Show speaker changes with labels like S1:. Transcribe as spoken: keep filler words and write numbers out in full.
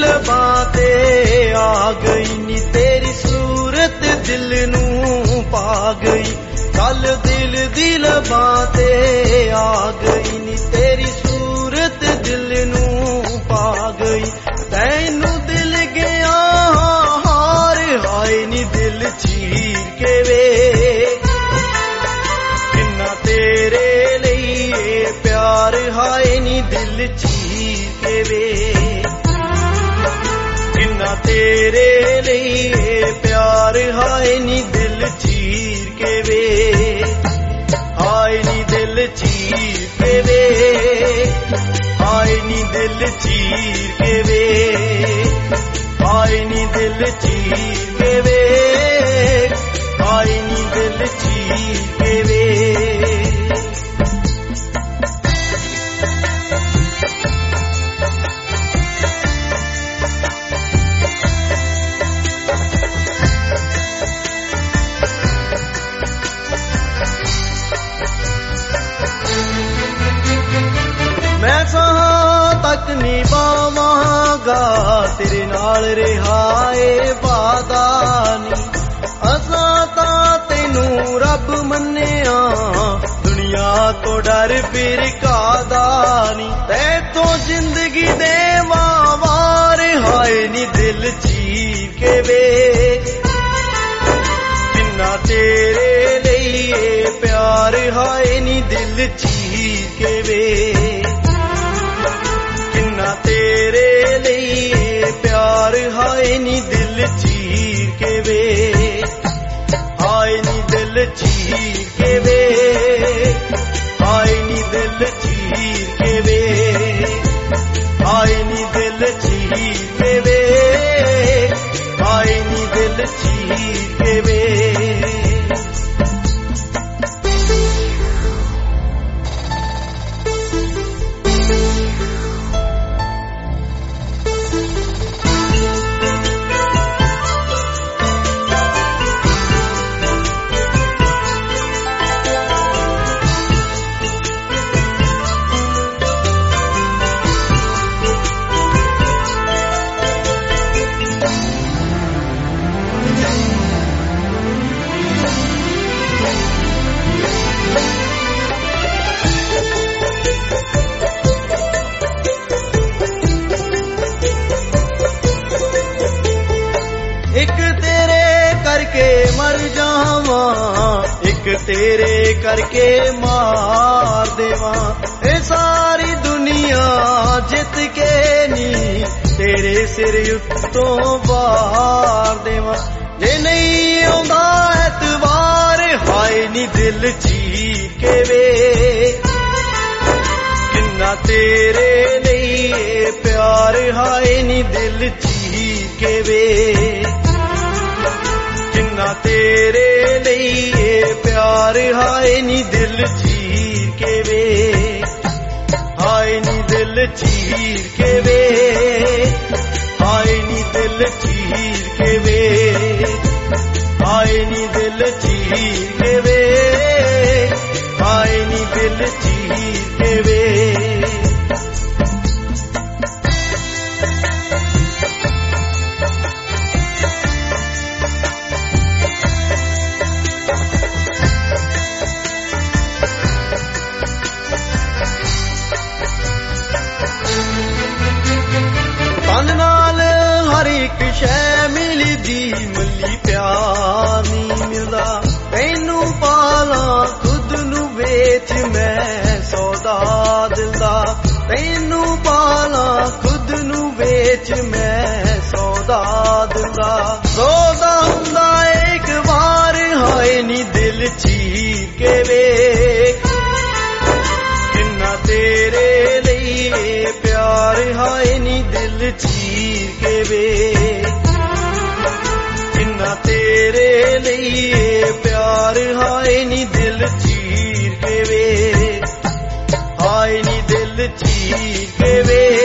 S1: लबां ते आ गई नी तेरी सूरत दिल नूं पा गई कल दिल दी लबां ते आ गई नी तेरी सूरत दिल नूं पा गई तैनू दिल गया हार हाय नी दिल चीर के वे किन्ना तेरे लिए प्यार हाय नी दिल चीर के वे किन्ना तेरे लिए प्यार हाय नी दिल चीर के वे हाय नी दिल चीर के वे हाय नी दिल चीर के वे हाय नी दिल चीर के वे हाय नी दिल चीर के वे मैं सहां तक निभावांगा तेरे नाल रिहाए वादा नी असां तां तैनू रब मन्निया दुनिया तो डर फिर कादा नी तैथों जिंदगी देवा वार हाय नी दिल चीर के वे किन्ना तेरे लिए प्यार हाय नी दिल चीर के वे तेरे लिए प्यार हाय नी दिल चीर के वे हाय नी दिल चीर के वे हाय नी दिल चीर के वे हाय नी दिल चीर के वे हाय नी दिल चीर के वे मर जावा एक तेरे करके मार देवा ए सारी दुनिया जित के नी तेरे सिर उत्तों वार देवा जे नहीं आंदा एतवार हाय नी दिल चीर के वे किन्ना तेरे लिए प्यार हाय नी दिल चीर के वे किन्ना तेरे लिए प्यार हाय नी दिल चीर के वे हाय नी दिल चीर के वे हाय नी दिल चीर के वे हाय नी दिल चीर के वे हाय नी दिल चीर के वे एक शै मिलदी मली प्यार नी मिलदा तैनू पाला खुद नू वेच मैं सौदा दिलदा तैनू पाला खुद नू वेच मैं सौदा दिलदा सौदा हुंदा एक बार हाय नी दिल चीर के वे किन्ना तेरे लिए प्यार हाय नी दिल चीर के वे किन्ना तेरे लिए प्यार हाय नी दिल चीर के वे हाय नी दिल चीर के वे